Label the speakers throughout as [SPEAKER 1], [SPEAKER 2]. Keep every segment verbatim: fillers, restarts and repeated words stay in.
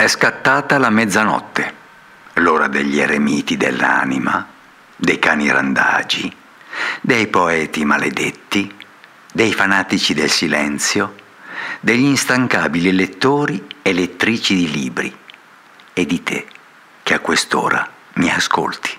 [SPEAKER 1] scattata la mezzanotte, l'ora degli eremiti dell'anima, dei cani randagi, dei poeti maledetti, dei fanatici del silenzio, degli instancabili lettori e lettrici di libri, e di te che a quest'ora mi ascolti.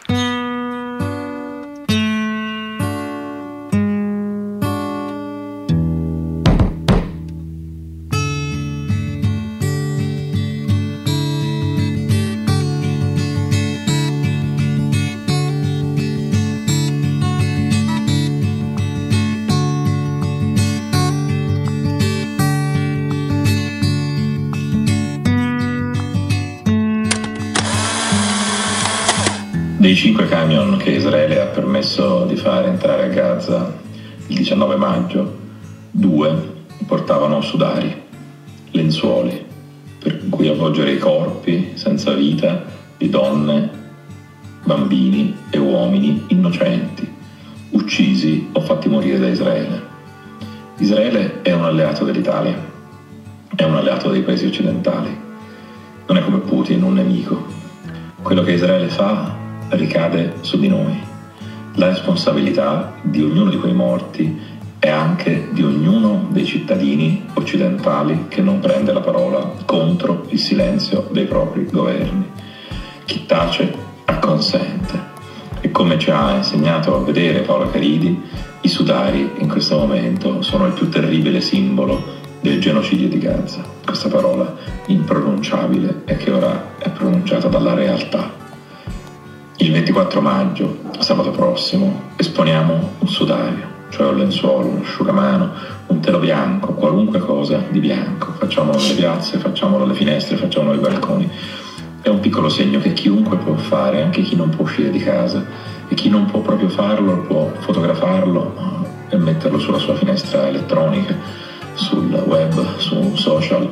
[SPEAKER 2] Dei cinque camion che Israele ha permesso di fare entrare a Gaza il diciannove maggio, due portavano sudari, lenzuoli, per cui avvolgere i corpi senza vita di donne, bambini e uomini innocenti, uccisi o fatti morire da Israele. Israele è un alleato dell'Italia, è un alleato dei paesi occidentali, non è come Putin, un nemico. Quello che Israele fa ricade su di noi. La responsabilità di ognuno di quei morti è anche di ognuno dei cittadini occidentali che non prende la parola contro il silenzio dei propri governi. Chi tace acconsente. E come ci ha insegnato a vedere Paola Caridi, i sudari in questo momento sono il più terribile simbolo del genocidio di Gaza. Questa parola impronunciabile e che ora è pronunciata dalla realtà. Il ventiquattro maggio, sabato prossimo, esponiamo un sudario, cioè un lenzuolo, un asciugamano, un telo bianco, qualunque cosa di bianco. Facciamolo nelle piazze, facciamolo alle finestre, facciamolo ai balconi. È un piccolo segno che chiunque può fare, anche chi non può uscire di casa, e chi non può proprio farlo può fotografarlo e metterlo sulla sua finestra elettronica, sul web, su un social.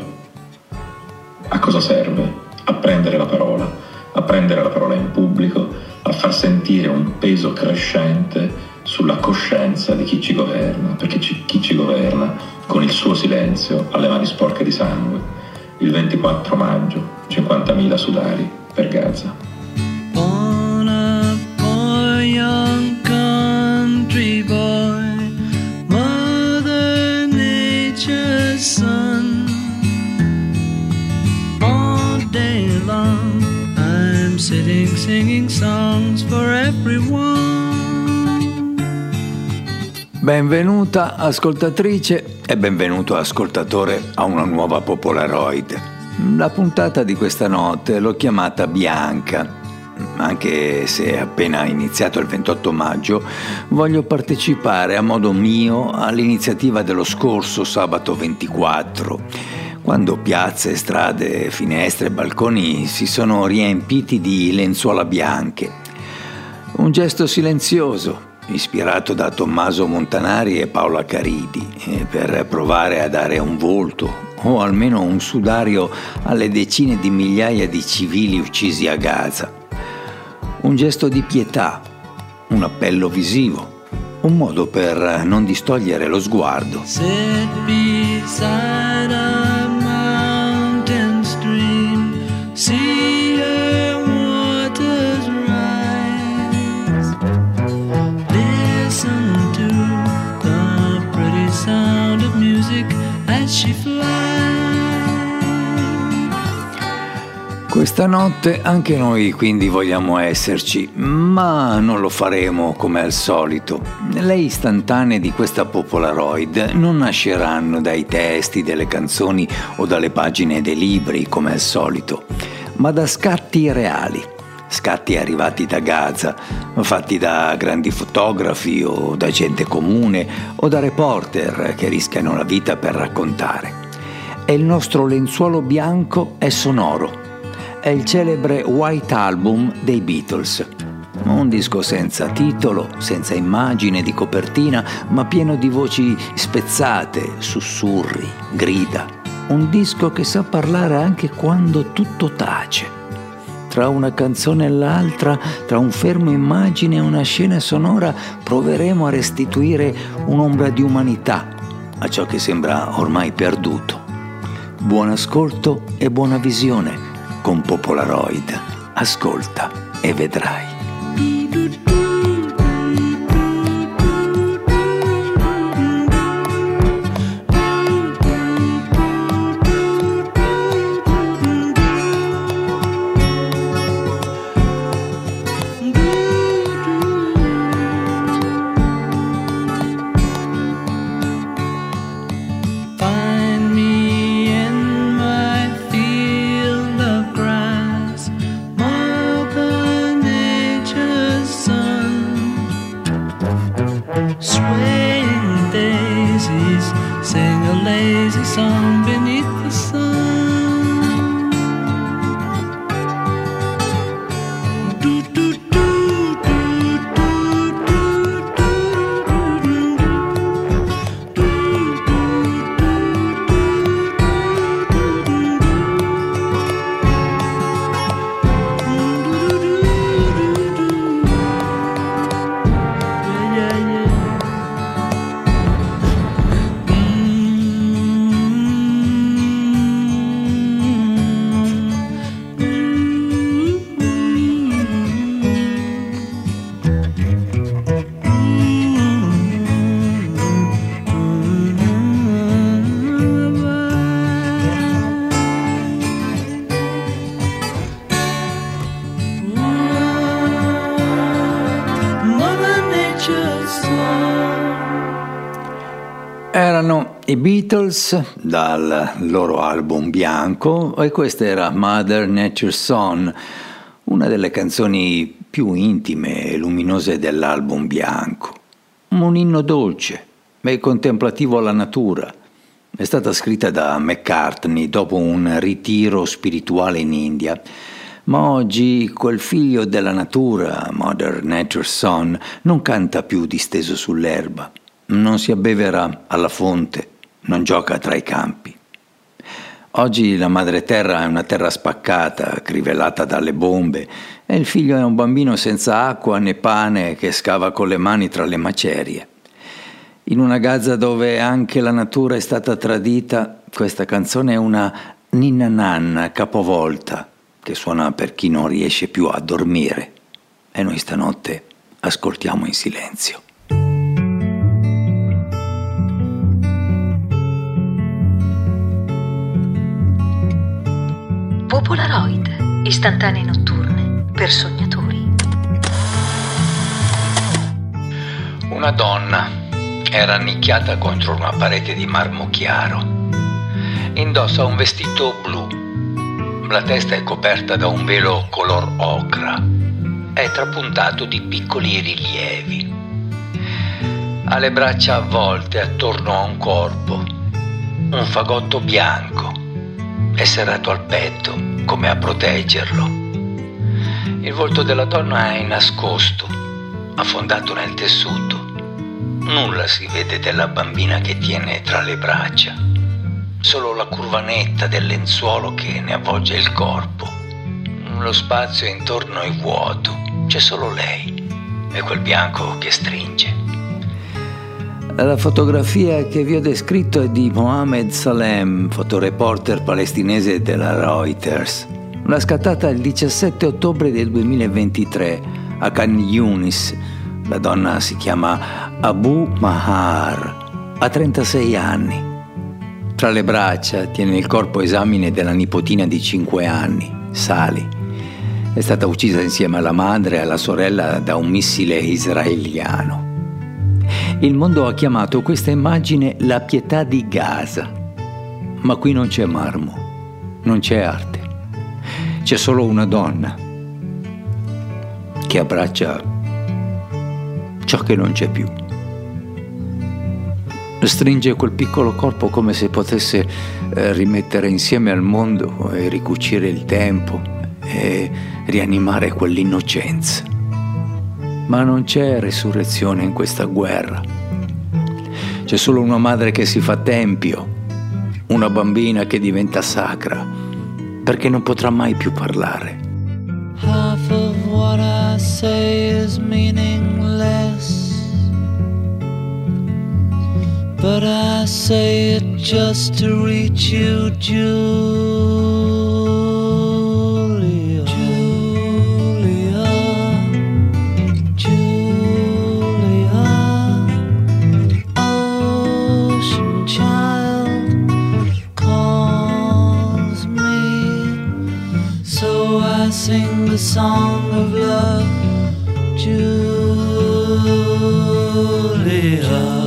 [SPEAKER 2] A cosa serve? A prendere la parola. a prendere la parola in pubblico, a far sentire un peso crescente sulla coscienza di chi ci governa, perché ci, chi ci governa con il suo silenzio ha le mani sporche di sangue. Il ventiquattro maggio, cinquantamila sudari per Gaza.
[SPEAKER 3] Born a poor young country boy, Mother Nature's son, all day long sitting, singing songs for everyone.
[SPEAKER 1] Benvenuta ascoltatrice e benvenuto ascoltatore a una nuova Popolaroid. La puntata di questa notte l'ho chiamata Bianca, anche se è appena iniziato il ventotto maggio, voglio partecipare a modo mio all'iniziativa dello scorso sabato ventiquattro, quando piazze, strade, finestre e balconi si sono riempiti di lenzuola bianche. Un gesto silenzioso, ispirato da Tommaso Montanari e Paola Caridi, per provare a dare un volto o almeno un sudario alle decine di migliaia di civili uccisi a Gaza. Un gesto di pietà, un appello visivo, un modo per non distogliere lo sguardo.
[SPEAKER 3] Sit beside a see her waters rise, listen to the pretty sound of music as she flies.
[SPEAKER 1] Questa notte anche noi quindi vogliamo esserci, ma non lo faremo come al solito. Le istantanee di questa Popolaroid non nasceranno dai testi delle canzoni o dalle pagine dei libri come al solito, ma da scatti reali, scatti arrivati da Gaza, fatti da grandi fotografi o da gente comune o da reporter che rischiano la vita per raccontare. E il nostro lenzuolo bianco è sonoro. È il celebre White Album dei Beatles. Un disco senza titolo, senza immagine di copertina, ma pieno di voci spezzate, sussurri, grida. Un disco che sa parlare anche quando tutto tace. Tra una canzone e l'altra, tra un fermo immagine e una scena sonora, proveremo a restituire un'ombra di umanità a ciò che sembra ormai perduto. Buon ascolto e buona visione. con Popolaroid. Ascolta e vedrai. Erano i Beatles dal loro album bianco e questa era Mother Nature's Son, una delle canzoni più intime e luminose dell'album bianco. Un inno dolce e contemplativo alla natura. È stata scritta da McCartney dopo un ritiro spirituale in India, ma oggi quel figlio della natura, Mother Nature's Son, non canta più disteso sull'erba. Non si abbevera alla fonte, non gioca tra i campi. Oggi la madre terra è una terra spaccata, crivellata dalle bombe, e il figlio è un bambino senza acqua né pane che scava con le mani tra le macerie. In una Gaza dove anche la natura è stata tradita, questa canzone è una ninna nanna capovolta che suona per chi non riesce più a dormire. E noi stanotte ascoltiamo in silenzio.
[SPEAKER 4] Popolaroid, istantanee notturne per sognatori.
[SPEAKER 1] Una donna era annicchiata contro una parete di marmo chiaro. Indossa un vestito blu. La testa è coperta da un velo color ocra. È trapuntato di piccoli rilievi. Ha le braccia avvolte attorno a un corpo. Un fagotto bianco è serrato al petto come a proteggerlo. Il volto della donna è nascosto, affondato nel tessuto. Nulla si vede della bambina che tiene tra le braccia, solo la curva netta del lenzuolo che ne avvolge il corpo. Lo spazio intorno è vuoto, c'è solo lei e quel bianco che stringe. La fotografia che vi ho descritto è di Mohamed Salem, fotoreporter palestinese della Reuters. L'ha scattata il diciassette ottobre del duemilaventitré a Khan Yunis. La donna si chiama Abu Mahar, ha trentasei anni. Tra le braccia tiene il corpo esamine della nipotina di cinque anni, Sali. È stata uccisa insieme alla madre e alla sorella da un missile israeliano. Il mondo ha chiamato questa immagine la pietà di Gaza. Ma qui non c'è marmo, non c'è arte. C'è solo una donna che abbraccia ciò che non c'è più. Stringe quel piccolo corpo come se potesse eh, rimettere insieme al mondo e ricucire il tempo e rianimare quell'innocenza. Ma non c'è resurrezione in questa guerra. C'è solo una madre che si fa tempio, una bambina che diventa sacra, perché non potrà mai più parlare.
[SPEAKER 3] Half of what I say is meaningless, but I say it just to reach you, Jude. I sing the song of love, Julia,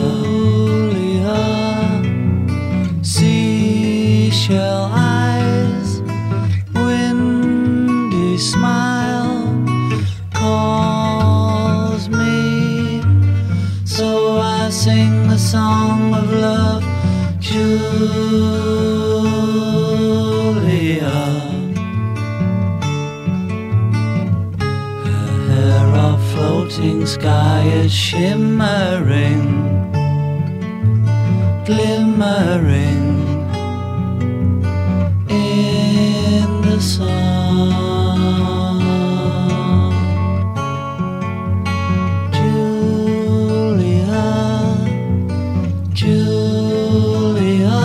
[SPEAKER 3] Julia. Seashell eyes, windy smile calls me, so I sing the song of love, Julia. Her hair of floating sky is shimmering, glimmering in the sun. Julia, Julia,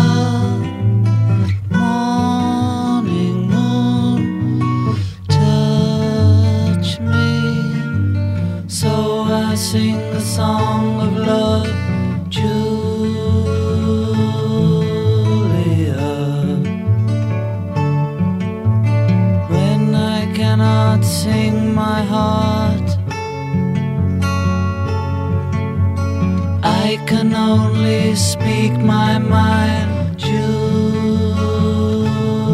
[SPEAKER 3] morning moon, touch me, so I sing the song of love, Julia. When I cannot sing my heart, I can only speak my mind, Julia,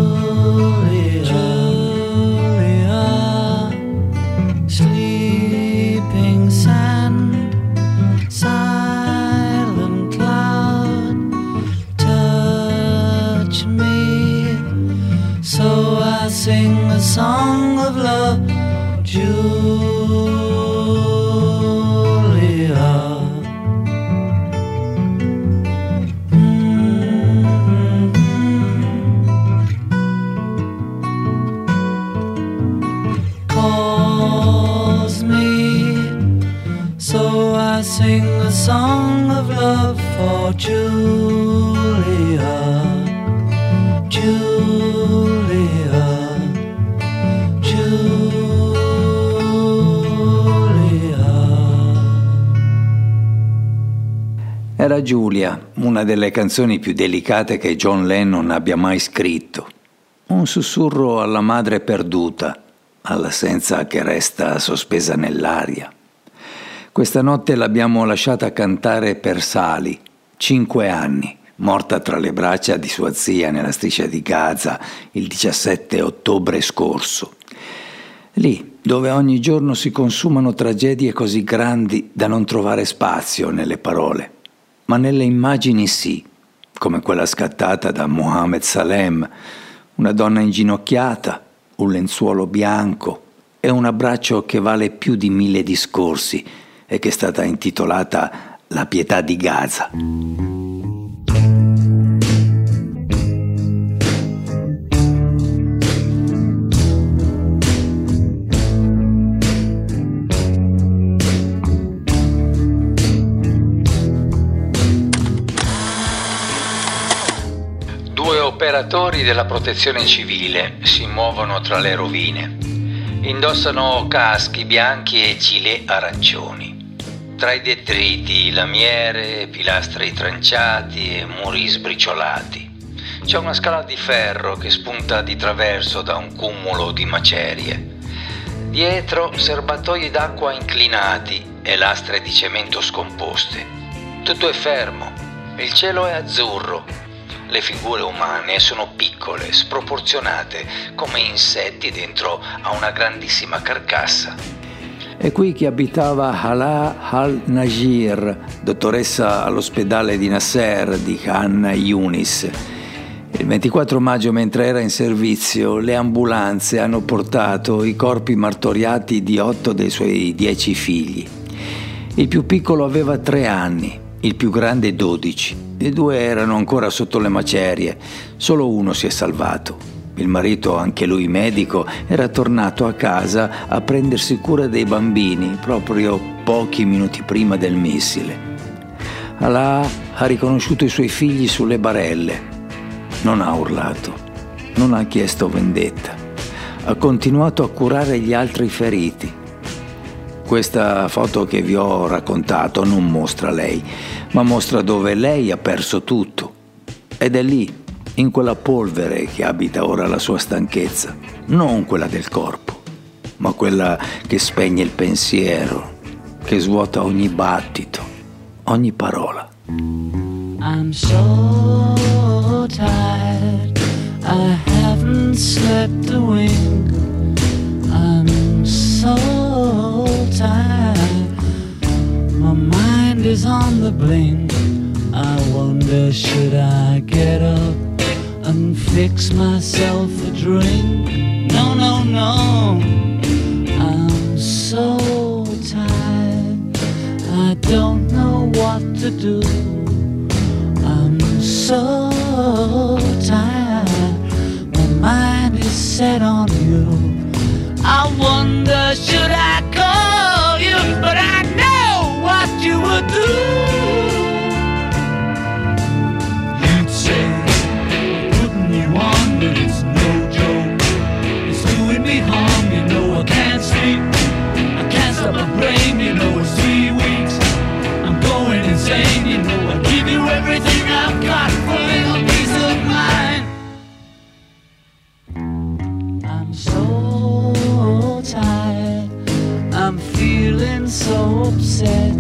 [SPEAKER 3] Julia. Sleeping sand, silent cloud, touch me, so I sing the song of love, Julia. Calls me, so I sing the song of love for Julia, Julia, Julia.
[SPEAKER 1] Era Giulia, una delle canzoni più delicate che John Lennon abbia mai scritto. Un sussurro alla madre perduta, all'assenza che resta sospesa nell'aria. Questa notte l'abbiamo lasciata cantare per Sally, cinque anni, morta tra le braccia di sua zia nella striscia di Gaza il diciassette ottobre scorso. Lì, dove ogni giorno si consumano tragedie così grandi da non trovare spazio nelle parole, ma nelle immagini sì, come quella scattata da Mohammed Salem, una donna inginocchiata, un lenzuolo bianco e un abbraccio che vale più di mille discorsi e che è stata intitolata La pietà di Gaza.
[SPEAKER 5] Due operatori della protezione civile si muovono tra le rovine. Indossano caschi bianchi e gilet arancioni. Tra i detriti, lamiere, pilastri tranciati e muri sbriciolati. C'è una scala di ferro che spunta di traverso da un cumulo di macerie. Dietro serbatoi d'acqua inclinati e lastre di cemento scomposte. Tutto è fermo. Il cielo è azzurro. Le figure umane sono piccole, sproporzionate, come insetti dentro a una grandissima carcassa.
[SPEAKER 1] È qui che abitava Hala al-Najir, dottoressa all'ospedale di Nasser di Khan Yunis. Il ventiquattro maggio, mentre era in servizio, le ambulanze hanno portato i corpi martoriati di otto dei suoi dieci figli. Il più piccolo aveva tre anni, il più grande dodici. I due erano ancora sotto le macerie, solo uno si è salvato. Il marito, anche lui medico, era tornato a casa a prendersi cura dei bambini proprio pochi minuti prima del missile. Alaa ha riconosciuto i suoi figli sulle barelle. Non ha urlato, non ha chiesto vendetta. Ha continuato a curare gli altri feriti. Questa foto che vi ho raccontato non mostra lei, ma mostra dove lei ha perso tutto. Ed è lì, in quella polvere, che abita ora la sua stanchezza, non quella del corpo. ma quella che spegne il pensiero, che svuota ogni battito, ogni parola.
[SPEAKER 3] I'm so tired, I haven't slept a wink. I'm so tired, my mind is on the blink. I wonder, should I get up and fix myself a drink? No, no, no, I'm so tired, I don't know what to do. I'm so tired, my mind is set on you. I wonder, should I call you? But I know what you would do. You'd say, putting you on, but it's no joke. It's doing me harm, you know I can't sleep. I can't stop my brain, you know it's three weeks. I'm going insane, you know I give you everything I've got for a little peace of mind. I'm so tired, I'm feeling so upset.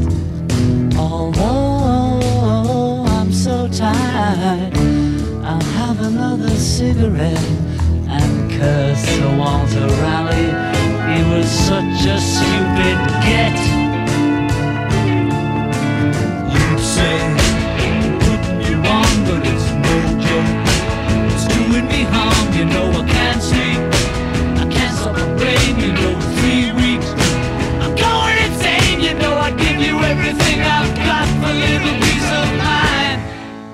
[SPEAKER 3] Although I'm so tired, I'll have another cigarette and curse Sir Walter Raleigh. He was such a stupid get. You'd say, putting you on, but it's no joke. It's doing me harm, you know I can't sleep. I can't stop my brain, you know, in three weeks. I'm going insane, you know I give you everything I've got for a little peace of mind.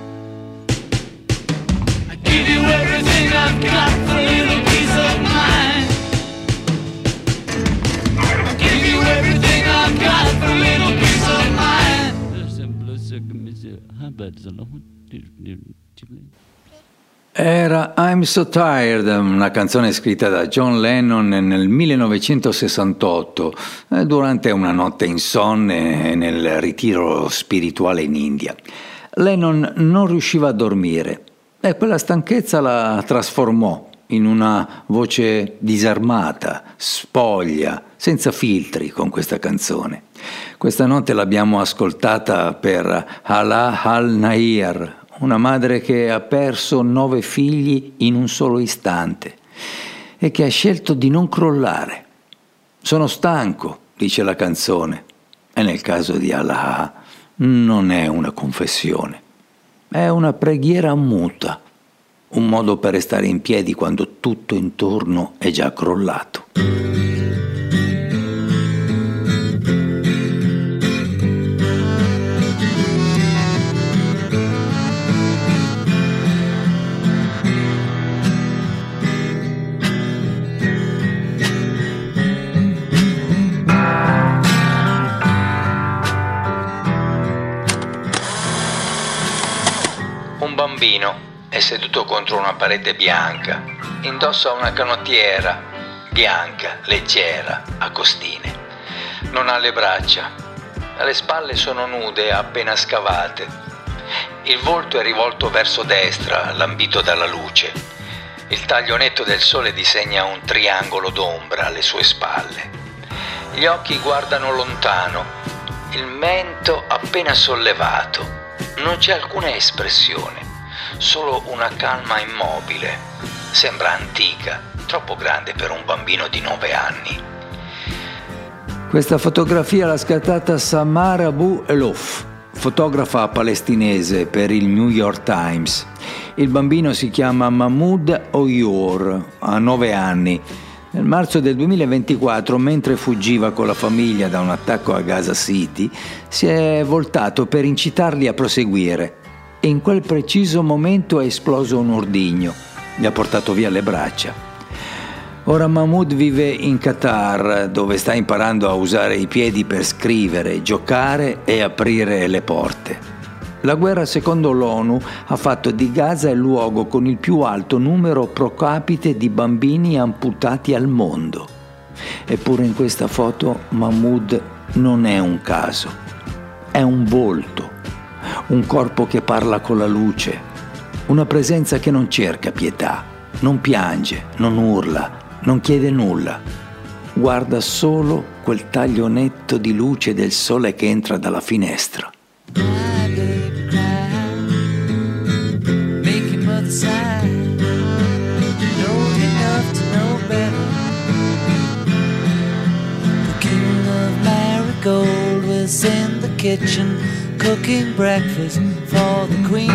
[SPEAKER 3] I give you everything I've got for a little peace of mind. I give you everything I've got for a little peace of mind.
[SPEAKER 1] Era I'm So Tired, una canzone scritta da John Lennon nel millenovecentosessantotto, durante una notte insonne nel ritiro spirituale in India. Lennon non riusciva a dormire e quella stanchezza la trasformò in una voce disarmata, spoglia, senza filtri con questa canzone. Questa notte l'abbiamo ascoltata per Alaa al-Nahir, una madre che ha perso nove figli in un solo istante e che ha scelto di non crollare. Sono stanco, dice la canzone, e nel caso di Alaa non è una confessione, è una preghiera muta, un modo per restare in piedi quando tutto intorno è già crollato.
[SPEAKER 5] Un bambino è seduto contro una parete bianca, indossa una canottiera bianca, leggera, a costine. Non ha le braccia, le spalle sono nude, appena scavate. Il volto è rivolto verso destra, lambito dalla luce. Il taglio netto del sole disegna un triangolo d'ombra alle sue spalle. Gli occhi guardano lontano, il mento appena sollevato. Non c'è alcuna espressione, solo una calma immobile. Sembra antica, troppo grande per un bambino di nove anni.
[SPEAKER 1] Questa fotografia l'ha scattata Samar Abu Elouf, fotografa palestinese per il New York Times. Il bambino si chiama Mahmoud Oyour, ha nove anni. Nel marzo del duemilaventiquattro, mentre fuggiva con la famiglia da un attacco a Gaza City, si è voltato per incitarli a proseguire e in quel preciso momento è esploso un ordigno. Gli ha portato via le braccia. Ora Mahmoud vive in Qatar, dove sta imparando a usare i piedi per scrivere, giocare e aprire le porte. La guerra, secondo l'ONU, ha fatto di Gaza il luogo con il più alto numero pro capite di bambini amputati al mondo. Eppure in questa foto Mahmoud non è un caso, è un volto, un corpo che parla con la luce, una presenza che non cerca pietà, non piange, non urla, non chiede nulla. guarda solo quel taglio netto di luce del sole che entra dalla finestra.
[SPEAKER 3] Gold was in the kitchen cooking breakfast for the Queen.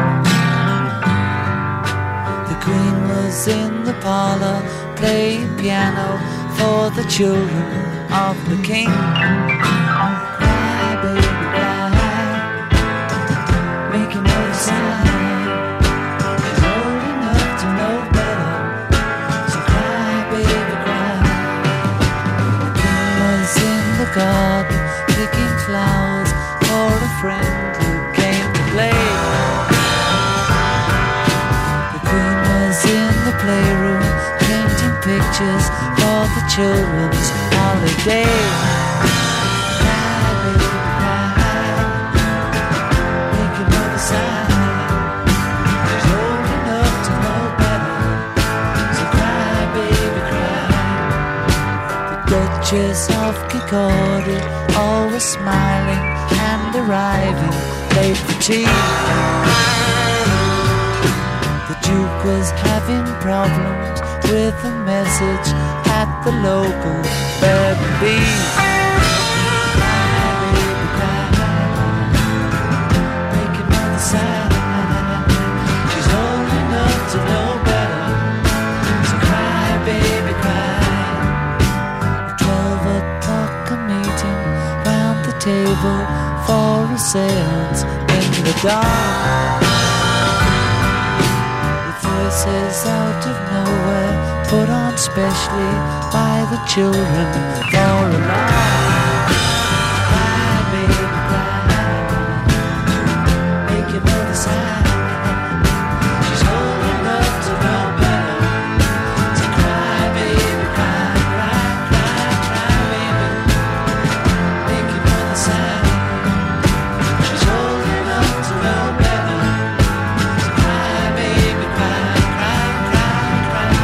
[SPEAKER 3] The Queen was in the parlor playing piano for the children of the King. Cry, baby, cry, making no sign. She's old enough to know better, so cry, baby, cry. The King was in the garden picking flowers for a friend who came to play. The Queen was in the playroom painting pictures for the children's holiday. Cry, baby, cry, make another sign. She's old enough to know better, so cry, baby, cry. The Duchess of Kincardine, always smiling and arriving late for tea. The Duke was having problems with a message at the local B and B. Cry, baby, cry, make another sign. She's old enough to know better, so cry, baby, cry. Twelve o'clock, a meeting round the table for a seance in the dark. With voices out of nowhere put on specially by the children for a laugh. Cry, baby, cry, make another sign. She's old enough to know better, so cry, baby, cry, cry, cry, cry, baby, make another sign. She's old enough to know better, so cry, baby, cry, cry, cry,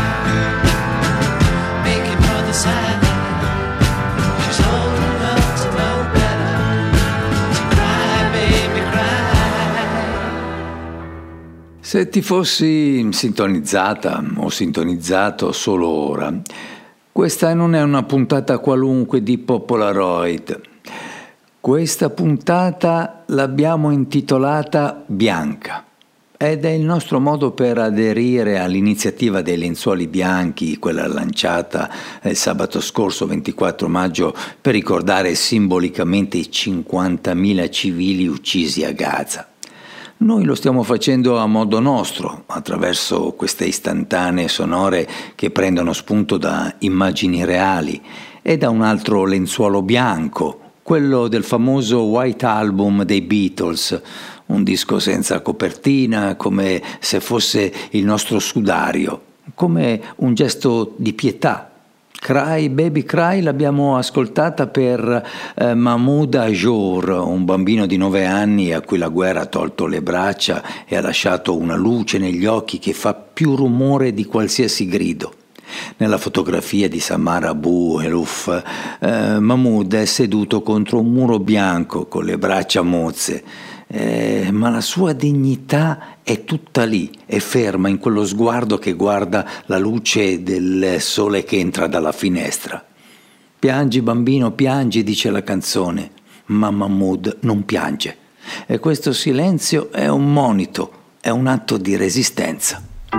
[SPEAKER 3] cry, make another sign. She's old enough to know better, so cry, baby, cry.
[SPEAKER 1] Se ti fossi sintonizzata o sintonizzato solo ora, questa non è una puntata qualunque di Popolaroid. Questa puntata l'abbiamo intitolata Bianca ed è il nostro modo per aderire all'iniziativa dei lenzuoli bianchi, quella lanciata il sabato scorso ventiquattro maggio per ricordare simbolicamente i cinquantamila civili uccisi a Gaza. Noi lo stiamo facendo a modo nostro, attraverso queste istantanee sonore che prendono spunto da immagini reali e da un altro lenzuolo bianco, quello del famoso White Album dei Beatles, un disco senza copertina, come se fosse il nostro sudario, come un gesto di pietà. Cry Baby Cry l'abbiamo ascoltata per eh, Mahmoud Ajour, un bambino di nove anni a cui la guerra ha tolto le braccia e ha lasciato una luce negli occhi che fa più rumore di qualsiasi grido. Nella fotografia di Samar Abu Eluf, eh, Mahmoud è seduto contro un muro bianco con le braccia mozze, eh, ma la sua dignità è tutta lì, è ferma in quello sguardo che guarda la luce del sole che entra dalla finestra. Piangi bambino, piangi, dice la canzone, ma Mahmoud non piange. E questo silenzio è un monito, è un atto di resistenza.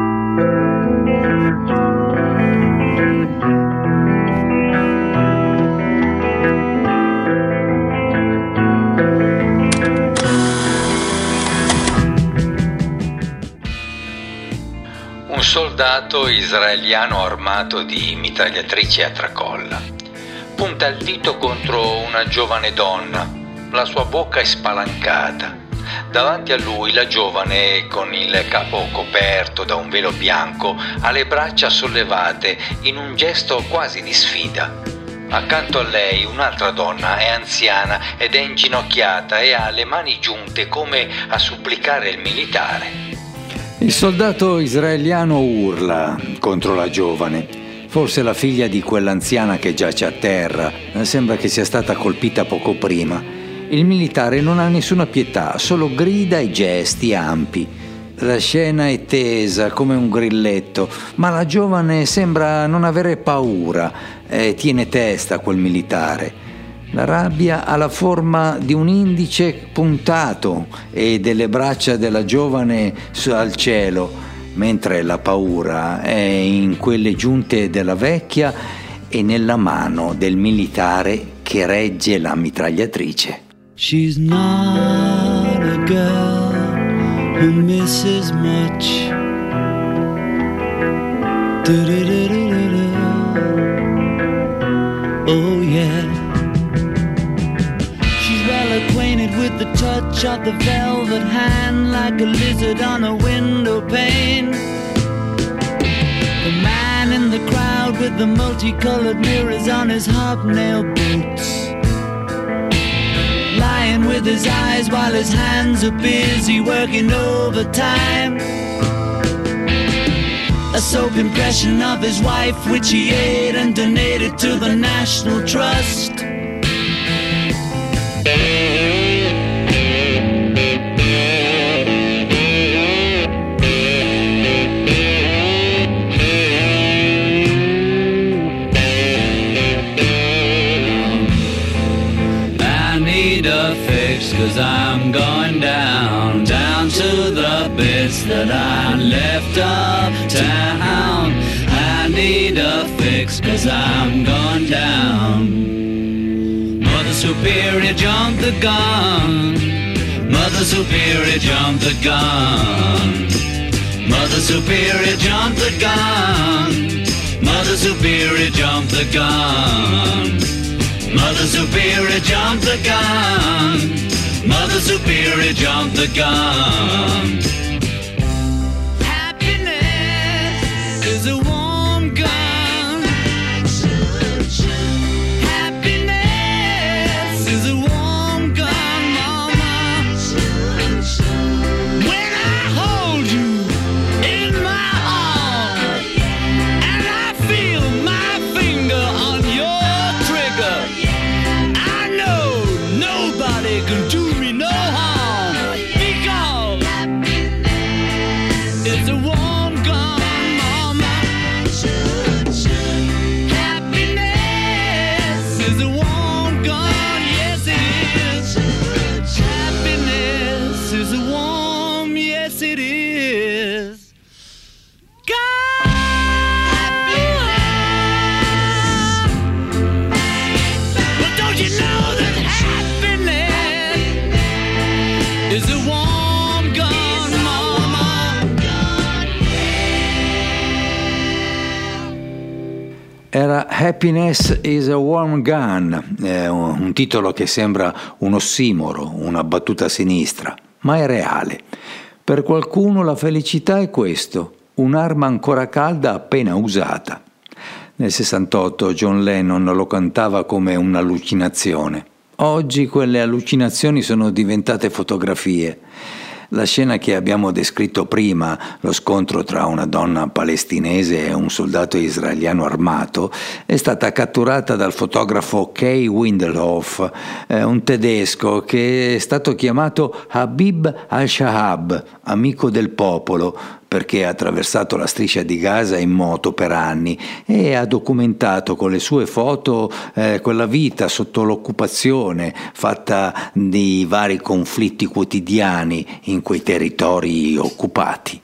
[SPEAKER 5] Un soldato israeliano armato di mitragliatrici a tracolla punta il dito contro una giovane donna, la sua bocca è spalancata. Davanti a lui la giovane, con il capo coperto da un velo bianco, ha le braccia sollevate in un gesto quasi di sfida. Accanto a lei un'altra donna è anziana ed è inginocchiata e ha le mani giunte come a supplicare il militare.
[SPEAKER 1] Il soldato israeliano urla contro la giovane. Forse la figlia di quell'anziana che giace a terra. Sembra che sia stata colpita poco prima. Il militare non ha nessuna pietà, solo grida e gesti ampi. La scena è tesa come un grilletto, ma la giovane sembra non avere paura e tiene testa quel militare. La rabbia ha la forma di un indice puntato e delle braccia della giovane al cielo, mentre la paura è in quelle giunte della vecchia e nella mano del militare che regge la mitragliatrice.
[SPEAKER 3] She's not a girl who misses much. Du-du-du-du-du-du. Oh yeah. She's well acquainted with the touch of the velvet hand, like a lizard on a window pane. The man in the crowd with the multicolored mirrors on his hobnail boots, lying with his eyes while his hands are busy working overtime. A soap impression of his wife, which he ate and donated to the National Trust. Cause I'm going down, down to the bits that I left uptown. I need a fix cause I'm going down. Mother Superior, jump the gun. Mother Superior, jump the gun. Mother Superior, jump the gun. Mother Superior, jump the gun. Mother Superior, jump the gun. Mother Superior, jump the gun. Happiness is a warm gun. Happiness is a warm gun, mama. When I hold you in my arms and I feel my finger on your trigger, I know nobody can do no harm, because it's a warm gun, mama. Happiness is a warm gun, yes it is. Happiness is a warm, yes it is. God, but don't you know that happiness is a warm gun, mama.
[SPEAKER 1] Era Happiness is a Warm Gun, eh, un titolo che sembra un ossimoro, una battuta sinistra, ma è reale. Per qualcuno la felicità è questo, un'arma ancora calda appena usata. Nel sessantotto John Lennon lo cantava come un'allucinazione. Oggi quelle allucinazioni sono diventate fotografie. La scena che abbiamo descritto prima, lo scontro tra una donna palestinese e un soldato israeliano armato, è stata catturata dal fotografo Kay Windelhoff, eh, un tedesco che è stato chiamato Habib al-Shahab, amico del popolo, perché ha attraversato la striscia di Gaza in moto per anni e ha documentato con le sue foto eh, quella vita sotto l'occupazione fatta di vari conflitti quotidiani in quei territori occupati.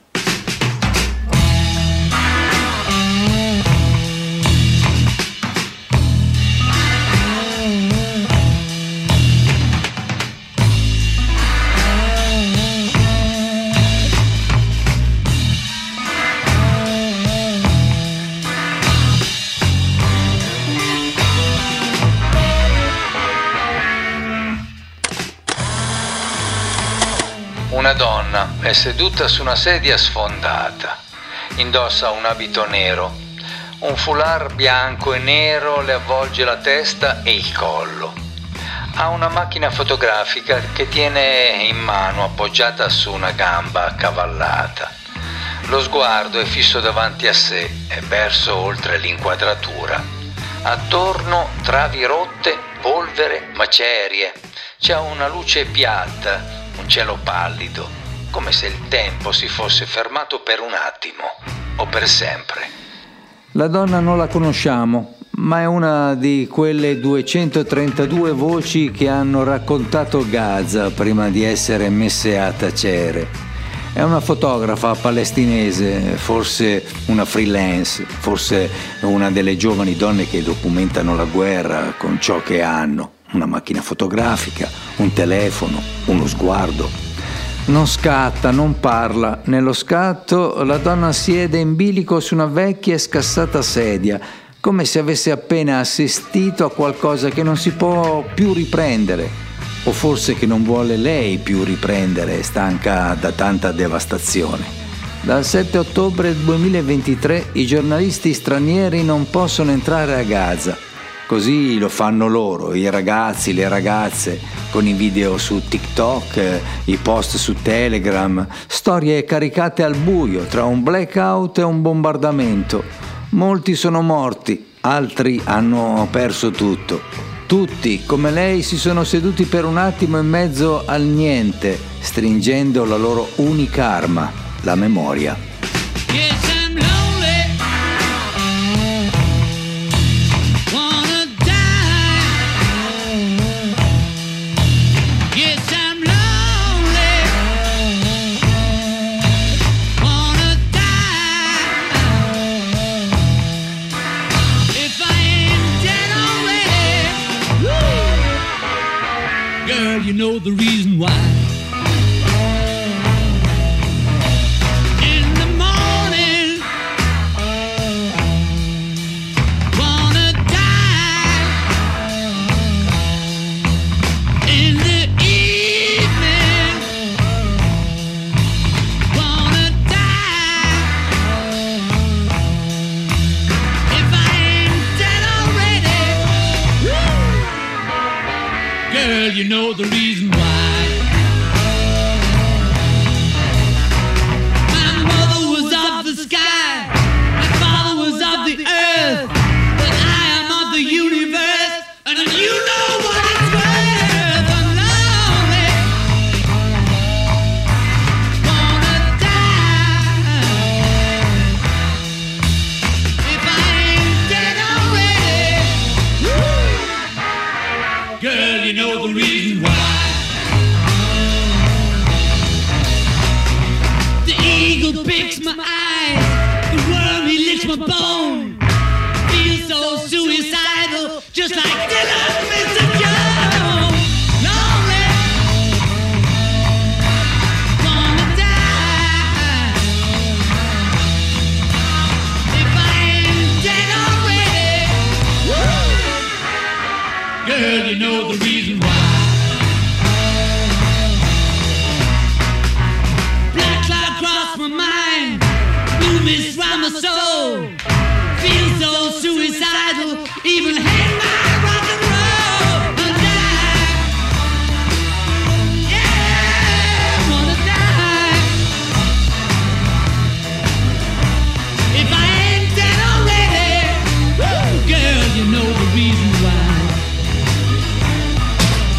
[SPEAKER 5] Una donna è seduta su una sedia sfondata. Indossa un abito nero. Un foulard bianco e nero le avvolge la testa e il collo. Ha una macchina fotografica che tiene in mano appoggiata su una gamba accavallata. Lo sguardo è fisso davanti a sé e verso oltre l'inquadratura. Attorno travi rotte, polvere, macerie. C'è una luce piatta, un cielo pallido, come se il tempo si fosse fermato per un attimo o per sempre.
[SPEAKER 1] La donna non la conosciamo, ma è una di quelle duecentotrentadue voci che hanno raccontato Gaza prima di essere messe a tacere. È una fotografa palestinese, forse una freelance, forse una delle giovani donne che documentano la guerra con ciò che hanno, una macchina fotografica, un telefono, uno sguardo. Non scatta, non parla. Nello scatto la donna siede in bilico su una vecchia e scassata sedia, come se avesse appena assistito a qualcosa che non si può più riprendere. O forse che non vuole lei più riprendere, stanca da tanta devastazione. Dal sette ottobre duemilaventitré i giornalisti stranieri non possono entrare a Gaza. Così lo fanno loro, i ragazzi, le ragazze, con i video su TikTok, i post su Telegram, storie caricate al buio tra un blackout e un bombardamento. Molti sono morti, altri hanno perso tutto. Tutti, come lei, si sono seduti per un attimo in mezzo al niente, stringendo la loro unica arma, la memoria.
[SPEAKER 3] Yes, I'm lonely. Wanna die. Yes, I'm lonely. Wanna die. If I ain't dead already. Girl, you know the reason why. In the morning, wanna die. In the evening, wanna die. If I ain't dead already. Girl, you know the reason why. My mother was of the sky, my father was of the earth, but I am of the universe, and you know what it's worth. I'm lonely, wanna die. If I ain't dead already. Girl, you know the reason why. The eagle picks my eyes, the worm he licks my bone. Feel so suicidal, just like Dylan, Mister Jones. Lonely, wanna die. If I ain't dead already. Girl, you know the reason why. Black cloud crossed my mind, blue mist round my soul. Feel so suicidal, even hate my rock and roll. Wanna die. Yeah, wanna die. If I ain't dead already. Girl, you know the reason why.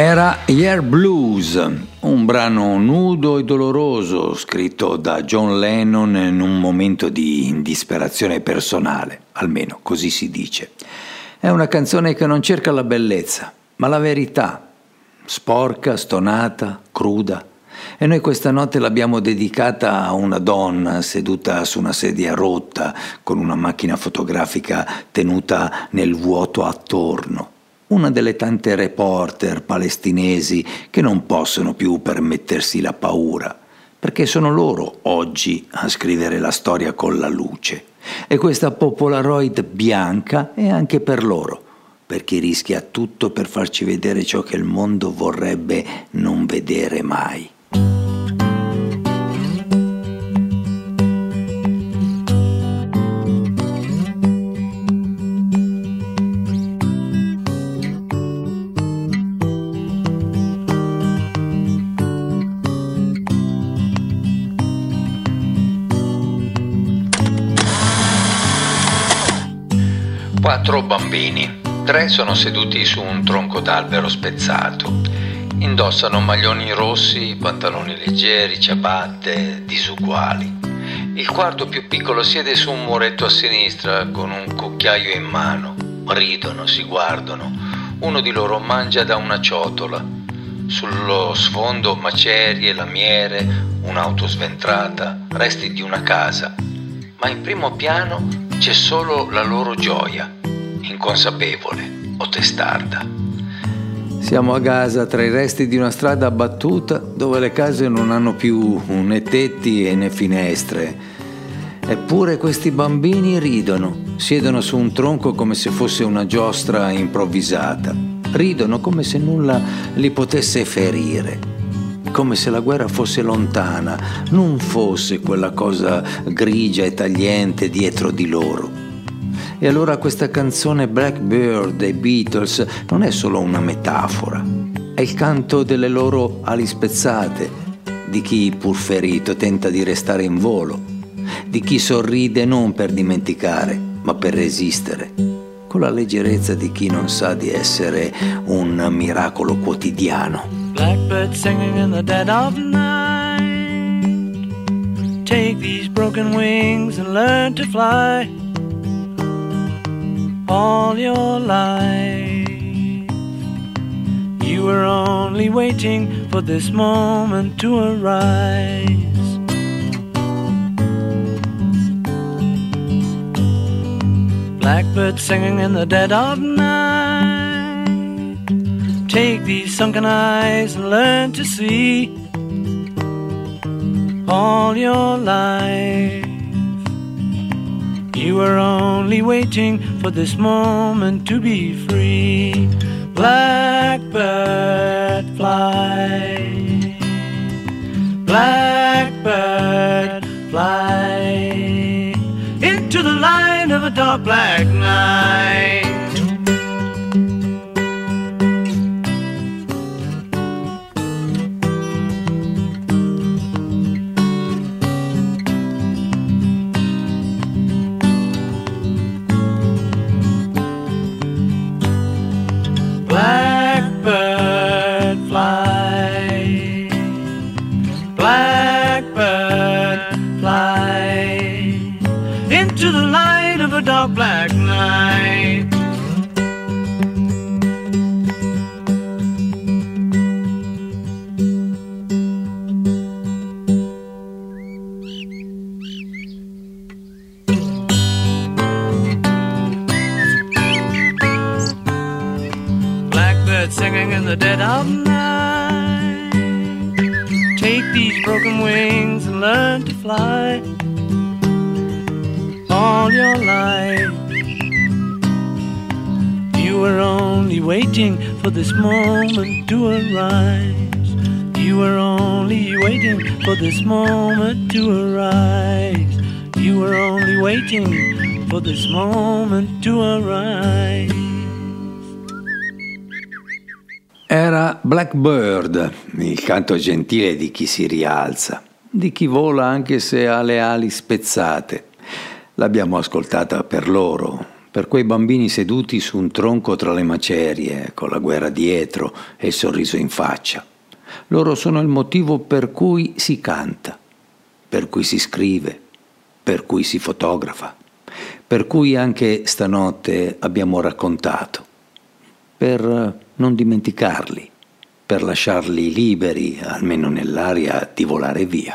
[SPEAKER 1] Era Year Blues, un brano nudo e doloroso scritto da John Lennon in un momento di disperazione personale, almeno così si dice. È una canzone che non cerca la bellezza, ma la verità, sporca, stonata, cruda. E noi questa notte l'abbiamo dedicata a una donna seduta su una sedia rotta con una macchina fotografica tenuta nel vuoto attorno. Una delle tante reporter palestinesi che non possono più permettersi la paura, perché sono loro oggi a scrivere la storia con la luce. E questa Polaroid bianca è anche per loro, per chi rischia tutto per farci vedere ciò che il mondo vorrebbe non vedere mai.
[SPEAKER 5] Quattro bambini, tre sono seduti su un tronco d'albero spezzato. Indossano maglioni rossi, pantaloni leggeri, ciabatte disuguali. Il quarto più piccolo siede su un muretto a sinistra con un cucchiaio in mano. Ridono, si guardano. Uno di loro mangia da una ciotola. Sullo sfondo macerie, lamiere, un'auto sventrata, resti di una casa. Ma in primo piano c'è solo la loro gioia, inconsapevole o testarda.
[SPEAKER 1] Siamo a Gaza, tra i resti di una strada abbattuta, dove le case non hanno più né tetti né finestre. Eppure questi bambini ridono, siedono su un tronco come se fosse una giostra improvvisata. Ridono come se nulla li potesse ferire, come se la guerra fosse lontana, non fosse quella cosa grigia e tagliente dietro di loro. E allora questa canzone Blackbird dei Beatles non è solo una metafora, è il canto delle loro ali spezzate, di chi pur ferito tenta di restare in volo, di chi sorride non per dimenticare, ma per resistere, con la leggerezza di chi non sa di essere un miracolo quotidiano.
[SPEAKER 3] Blackbird singing in the dead of night. Take these broken wings and learn to fly. All your life you were only waiting for this moment to arise. Blackbird singing in the dead of night. Take these sunken eyes and learn to see. All your life you were only waiting for this moment to be free. Blackbird fly, blackbird fly into the light of a dark black night. Blackbird fly, blackbird fly into the light of a dark black night. Singing in the dead of night. Take these broken wings and learn to fly. All your life you were only waiting for this moment to arise. You were only waiting for this moment to arise. You were only waiting for this moment to arise.
[SPEAKER 1] Era Blackbird, il canto gentile di chi si rialza, di chi vola anche se ha le ali spezzate. L'abbiamo ascoltata per loro, per quei bambini seduti su un tronco tra le macerie, con la guerra dietro e il sorriso in faccia. Loro sono il motivo per cui si canta, per cui si scrive, per cui si fotografa, per cui anche stanotte abbiamo raccontato, per non dimenticarli, per lasciarli liberi, almeno nell'aria, di volare via.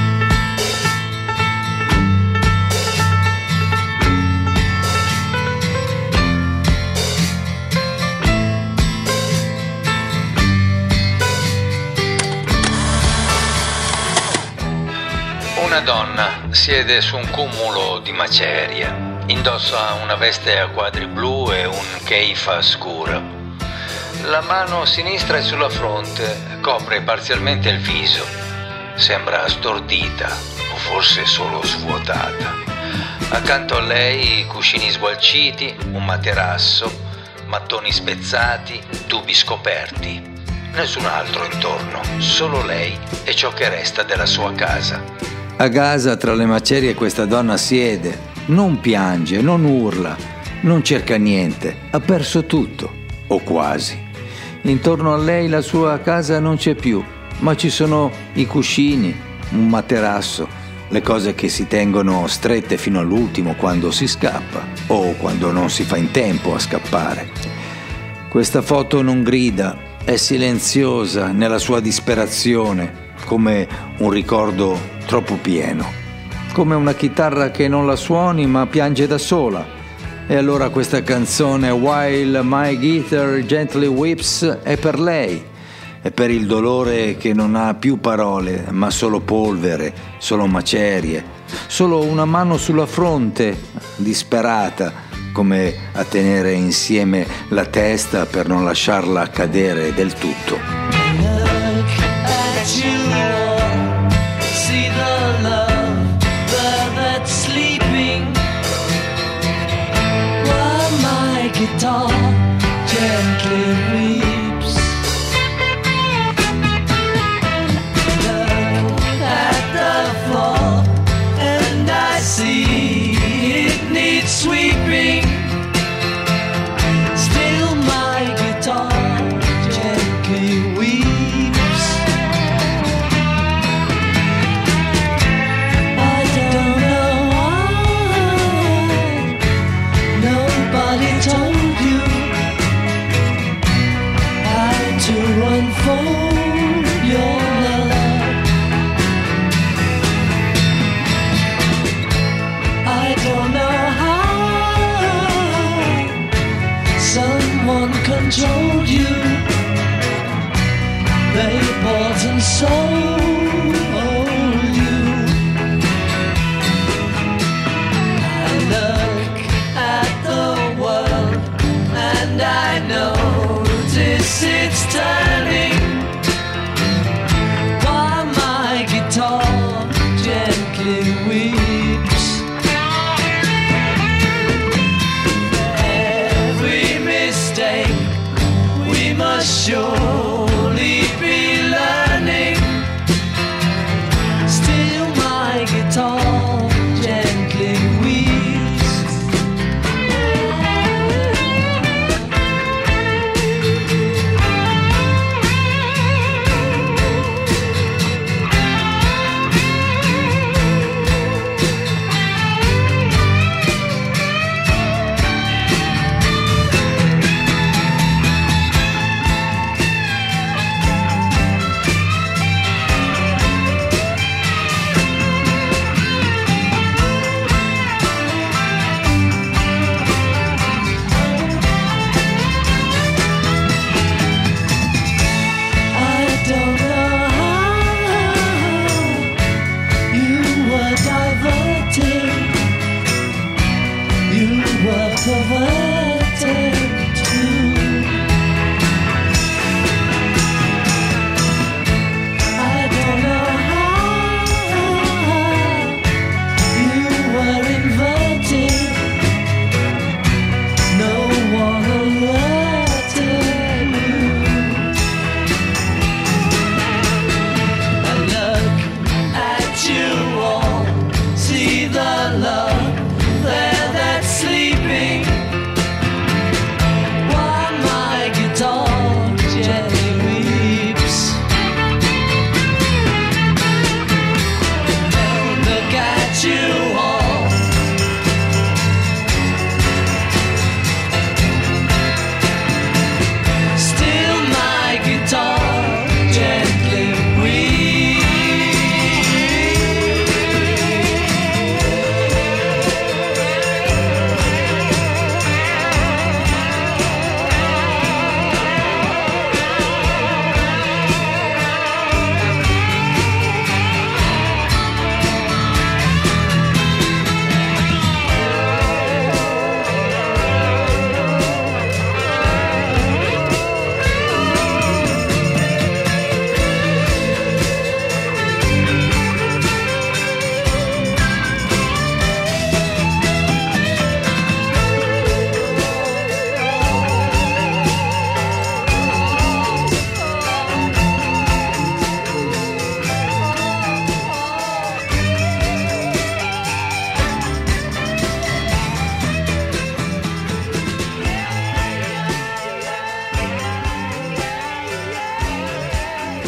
[SPEAKER 5] Una donna siede su un cumulo di macerie, indossa una veste a quadri blu e un keifa scuro. La mano sinistra è sulla fronte, copre parzialmente il viso. Sembra stordita o forse solo svuotata. Accanto a lei cuscini sgualciti, un materasso, mattoni spezzati, tubi scoperti. Nessun altro intorno, solo lei e ciò che resta della sua casa.
[SPEAKER 1] A Gaza, tra le macerie, questa donna siede, non piange, non urla, non cerca niente, ha perso tutto, o quasi. Intorno a lei la sua casa non c'è più, ma ci sono i cuscini, un materasso, le cose che si tengono strette fino all'ultimo quando si scappa, o quando non si fa in tempo a scappare. Questa foto non grida, è silenziosa nella sua disperazione, come un ricordo troppo pieno, come una chitarra che non la suoni ma piange da sola. E allora questa canzone While My Guitar Gently Weeps è per lei, è per il dolore che non ha più parole ma solo polvere, solo macerie, solo una mano sulla fronte, disperata, come a tenere insieme la testa per non lasciarla cadere del tutto.
[SPEAKER 3] See the love bird that's sleeping, while my guitar gently weeps. Look at the floor and I see it needs sweeping. Still my guitar gently weeps. Unfold your love. I don't know how someone controlled you. They bought and sold you. I look at the world and I notice it's turning, while my guitar gently weeps. Every mistake we must surely be learning. Still my guitar gently weeps.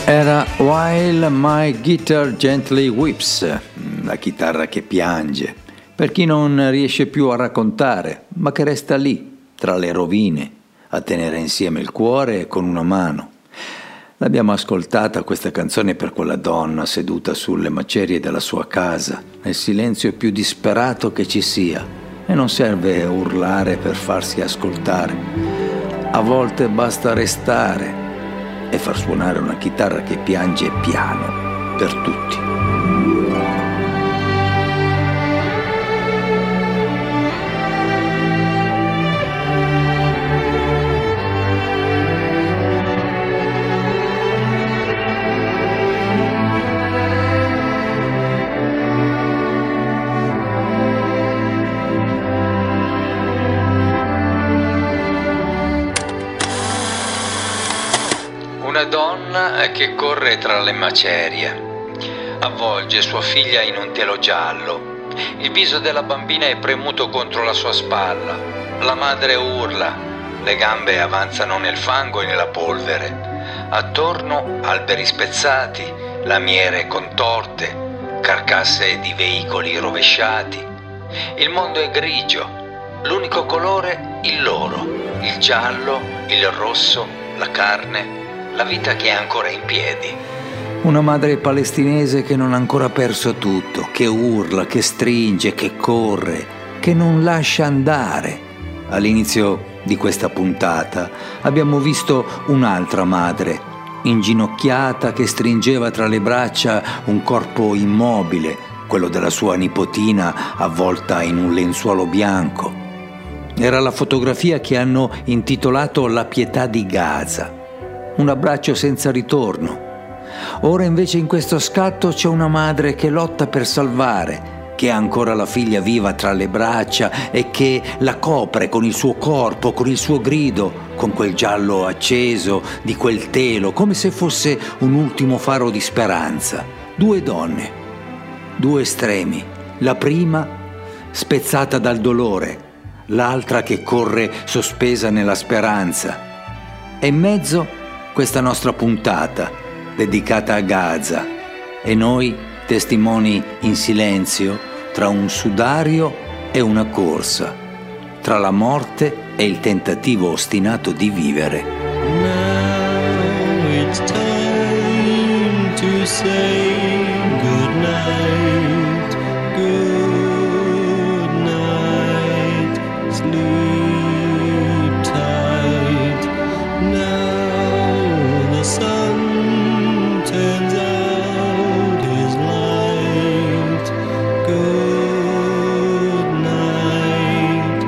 [SPEAKER 1] Era While My Guitar Gently Weeps, la chitarra che piange, per chi non riesce più a raccontare, ma che resta lì, tra le rovine, a tenere insieme il cuore con una mano. L'abbiamo ascoltata questa canzone per quella donna seduta sulle macerie della sua casa, nel silenzio più disperato che ci sia, e non serve urlare per farsi ascoltare. A volte basta restare e far suonare una chitarra che piange piano per tutti.
[SPEAKER 5] Una donna che corre tra le macerie, avvolge sua figlia in un telo giallo. Il viso della bambina è premuto contro la sua spalla. La madre urla, le gambe avanzano nel fango e nella polvere. Attorno alberi spezzati, lamiere contorte, carcasse di veicoli rovesciati. Il mondo è grigio, l'unico colore il loro, il giallo, il rosso, la carne, la vita che è ancora in piedi.
[SPEAKER 1] Una madre palestinese che non ha ancora perso tutto, che urla, che stringe, che corre, che non lascia andare. All'inizio di questa puntata abbiamo visto un'altra madre, inginocchiata, che stringeva tra le braccia un corpo immobile, quello della sua nipotina avvolta in un lenzuolo bianco. Era la fotografia che hanno intitolato La pietà di Gaza. Un abbraccio senza ritorno. Ora invece in questo scatto c'è una madre che lotta per salvare, che ha ancora la figlia viva tra le braccia e che la copre con il suo corpo, con il suo grido, con quel giallo acceso di quel telo, come se fosse un ultimo faro di speranza. Due donne, due estremi. La prima spezzata dal dolore, l'altra che corre sospesa nella speranza. E in mezzo questa nostra puntata dedicata a Gaza e noi testimoni in silenzio tra un sudario e una corsa, tra la morte e il tentativo ostinato di vivere.
[SPEAKER 3] Now it's time to say good night, good night, sleep tight. Now the sun turns out his light. Good night,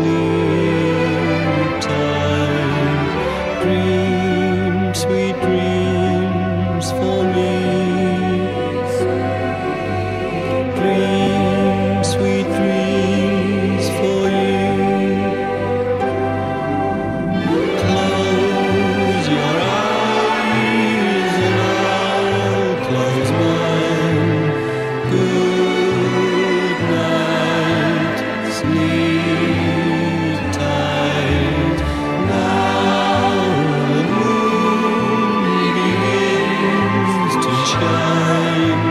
[SPEAKER 3] sleep tight. Dream sweet dreams for me. Dream sweet dreams for you. Close your eyes and I'll close mine. Good night, sleep tight. Now the moon begins to shine.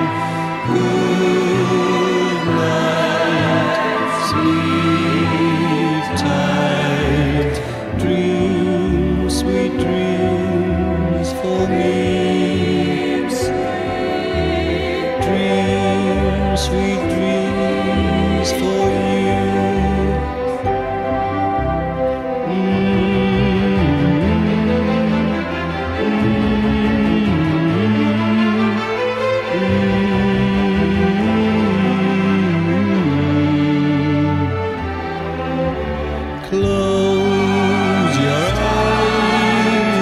[SPEAKER 3] Good night, sleep tight. Dream sweet dreams for me. Dream sweet dreams for you. Close your eyes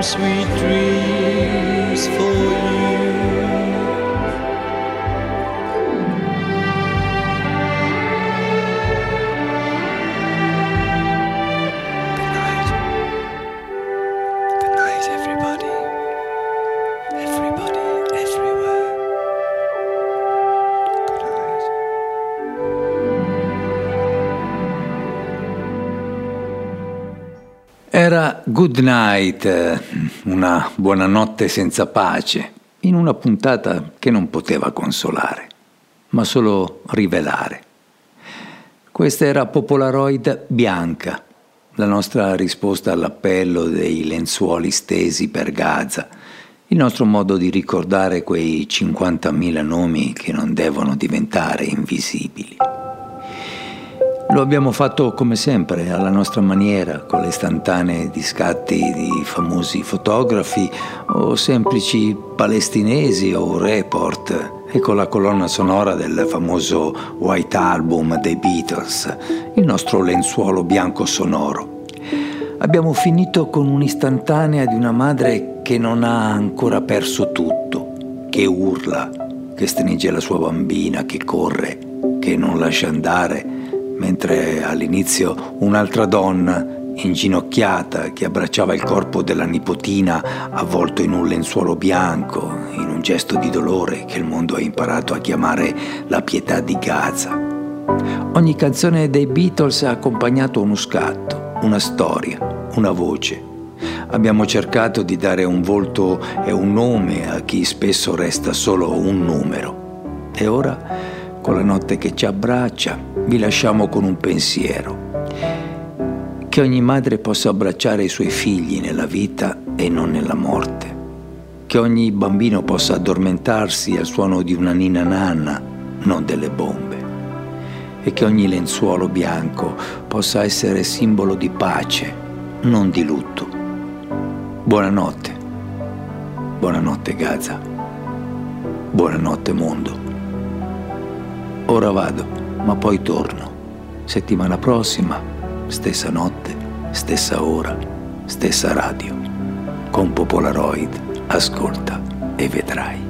[SPEAKER 3] sweet dreams for you.
[SPEAKER 6] Good night. Good night, everybody. Everybody, everywhere. Good night.
[SPEAKER 1] Era Good Night, una buonanotte senza pace, in una puntata che non poteva consolare, ma solo rivelare. Questa era Popolaroid Bianca, la nostra risposta all'appello dei lenzuoli stesi per Gaza, il nostro modo di ricordare quei cinquantamila nomi che non devono diventare invisibili. Lo abbiamo fatto come sempre, alla nostra maniera, con le istantanee di scatti di famosi fotografi o semplici palestinesi o report, e con la colonna sonora del famoso White Album dei Beatles, il nostro lenzuolo bianco sonoro. Abbiamo finito con un'istantanea di una madre che non ha ancora perso tutto, che urla, che stringe la sua bambina, che corre, che non lascia andare, mentre all'inizio un'altra donna, inginocchiata, che abbracciava il corpo della nipotina avvolto in un lenzuolo bianco, in un gesto di dolore che il mondo ha imparato a chiamare la pietà di Gaza. Ogni canzone dei Beatles ha accompagnato uno scatto, una storia, una voce. Abbiamo cercato di dare un volto e un nome a chi spesso resta solo un numero. E ora, con la notte che ci abbraccia, vi lasciamo con un pensiero. Che ogni madre possa abbracciare i suoi figli nella vita e non nella morte. Che ogni bambino possa addormentarsi al suono di una ninna nanna, non delle bombe. E che ogni lenzuolo bianco possa essere simbolo di pace, non di lutto. Buonanotte. Buonanotte Gaza. Buonanotte mondo. Ora vado, ma poi torno. Settimana prossima, stessa notte, stessa ora, stessa radio. Con Popolaroid, ascolta e vedrai.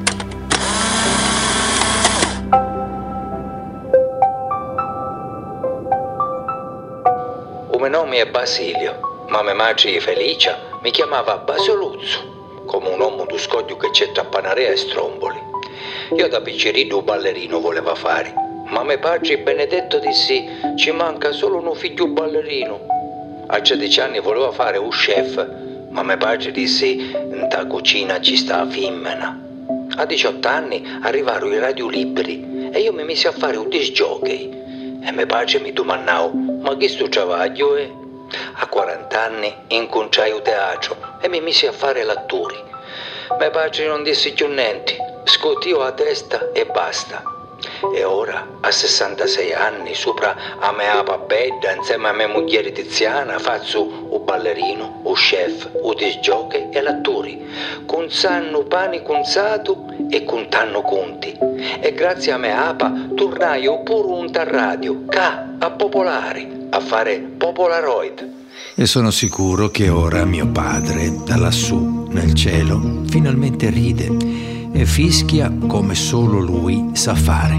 [SPEAKER 5] Il mio nome è Basilio, ma mia madre Felicia mi chiamava Basioluzzo, come un uomo du scoglio che c'è tra Panarea e Stromboli. Io da piccerino ballerino voleva fare, ma mio padre Benedetto dissi ci manca solo un figlio ballerino. A tredici anni voleva fare un chef, ma mio padre dissi in ta cucina ci sta la femmina. A diciotto anni arrivarono i radioliberi e io mi misi a fare un disc jockey. E mio padre mi domandò, ma che sto travaglio è? A quaranta anni incontrai il teatro e mi misi a fare l'attore. Mio padre non disse più niente, scotio a testa e basta. E ora, a sessantasei anni, sopra a mia papedda, insieme a mia moglie Tiziana, faccio un ballerino, un chef, un disc jockey e l'attore, con sanno pane conzato e con tanno conti. E grazie a mia apa tornai oppure un radio, ca, a Popolare, a fare Popolaroid.
[SPEAKER 1] E sono sicuro che ora mio padre, da lassù, nel cielo, finalmente ride e fischia come solo lui sa fare.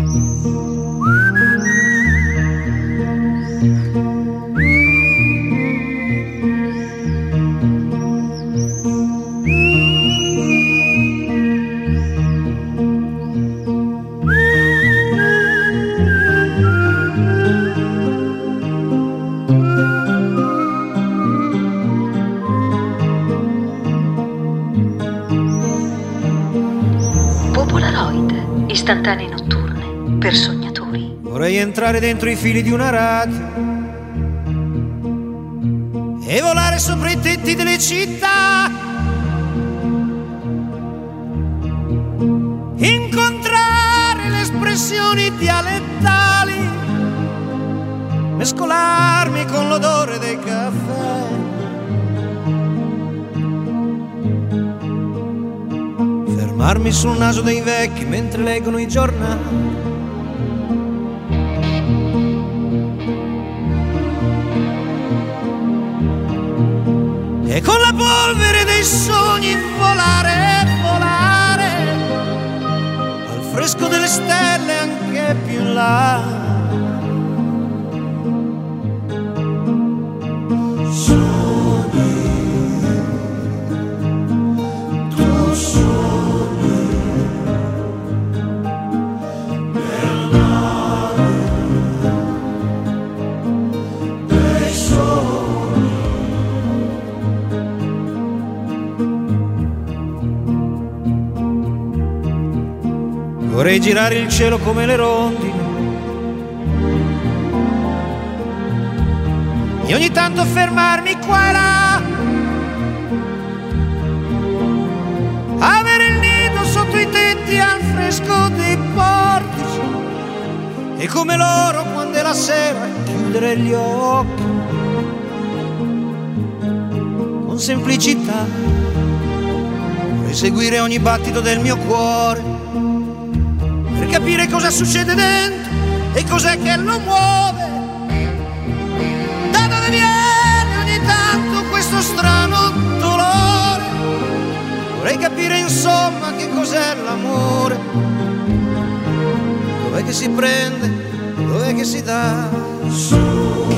[SPEAKER 4] Istantanee notturne per sognatori.
[SPEAKER 7] Vorrei entrare dentro i fili di una radio e volare sopra i tetti delle città, incontrare le espressioni dialettali, mescolarmi con l'odore dei caffè, fermarmi sul naso dei vecchi mentre leggono i giornali, e con la polvere dei sogni volare, volare al fresco delle stelle anche più in là. Vorrei girare il cielo come le rondini e ogni tanto fermarmi qua e là, avere il nido sotto i tetti al fresco dei portici e come loro quando è la sera chiudere gli occhi con semplicità. Vorrei seguire ogni battito del mio cuore per capire cosa succede dentro e cos'è che lo muove, da dove viene ogni tanto questo strano dolore. Vorrei capire insomma che cos'è l'amore, dov'è che si prende, dov'è che si dà.